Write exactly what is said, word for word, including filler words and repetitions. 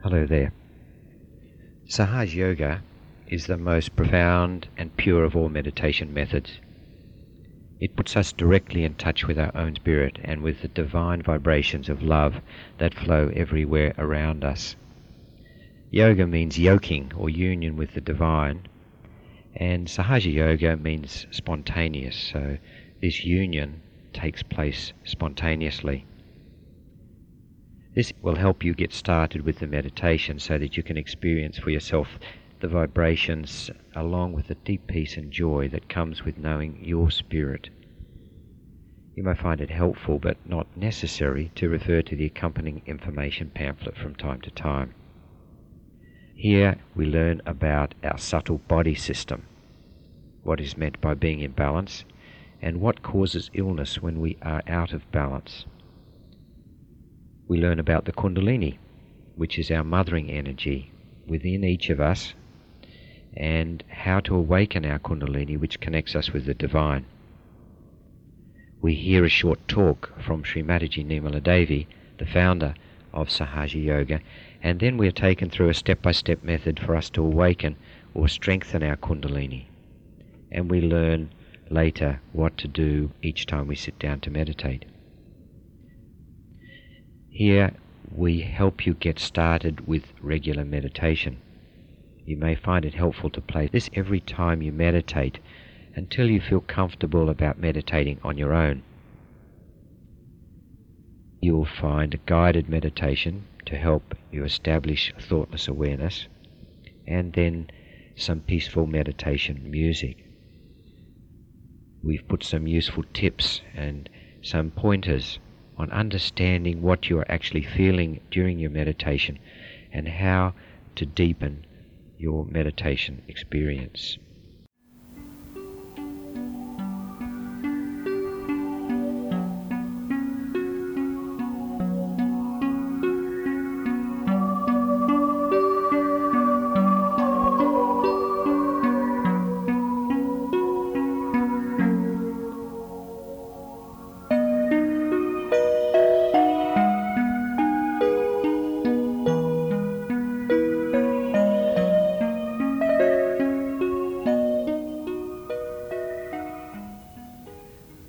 Hello there. Sahaja Yoga is the most profound and pure of all meditation methods. It puts us directly in touch with our own spirit and with the divine vibrations of love that flow everywhere around us. Yoga means yoking or union with the divine, and Sahaja Yoga means spontaneous, so this union takes place spontaneously. This will help you get started with the meditation so that you can experience for yourself the vibrations along with the deep peace and joy that comes with knowing your spirit. You may find it helpful but not necessary to refer to the accompanying information pamphlet from time to time. Here we learn about our subtle body system, what is meant by being in balance, and what causes illness when we are out of balance. We learn about the Kundalini, which is our mothering energy within each of us, and how to awaken our Kundalini, which connects us with the divine. We hear a short talk from Sri Mataji Nirmala Devi, the founder of Sahaja Yoga, and then we are taken through a step-by-step method for us to awaken or strengthen our Kundalini. And we learn later what to do each time we sit down to meditate. Here we help you get started with regular meditation. You may find it helpful to play this every time you meditate until you feel comfortable about meditating on your own. You will find a guided meditation to help you establish thoughtless awareness, and then some peaceful meditation music. We've put some useful tips and some pointers on understanding what you are actually feeling during your meditation and how to deepen your meditation experience.